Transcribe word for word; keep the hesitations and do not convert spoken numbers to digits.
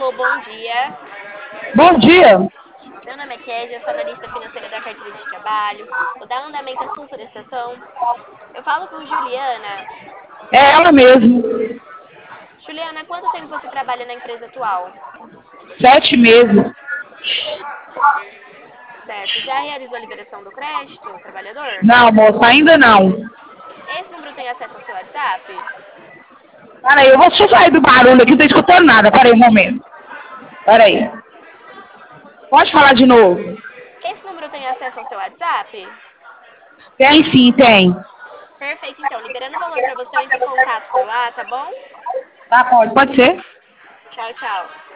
Alô, bom dia. Bom dia. Meu nome é Kézia, eu sou analista financeira da carteira de trabalho. Vou dar andamento à sua solicitação. Eu falo com Juliana. É ela mesmo. Juliana, há quanto tempo você trabalha na empresa atual? Sete meses. Certo. Já realizou a liberação do crédito, trabalhador? Não, moça, ainda não. Esse número tem acesso ao seu WhatsApp? Peraí, eu vou só sair do barulho aqui, não tô escutando nada. Peraí um momento. Peraí. Pode falar de novo? Esse número tem acesso ao seu WhatsApp? Tem sim, tem. Perfeito, então. Liberando o valor para você, eu entro em contato por lá, tá bom? Tá, pode. Pode ser? Tchau, tchau.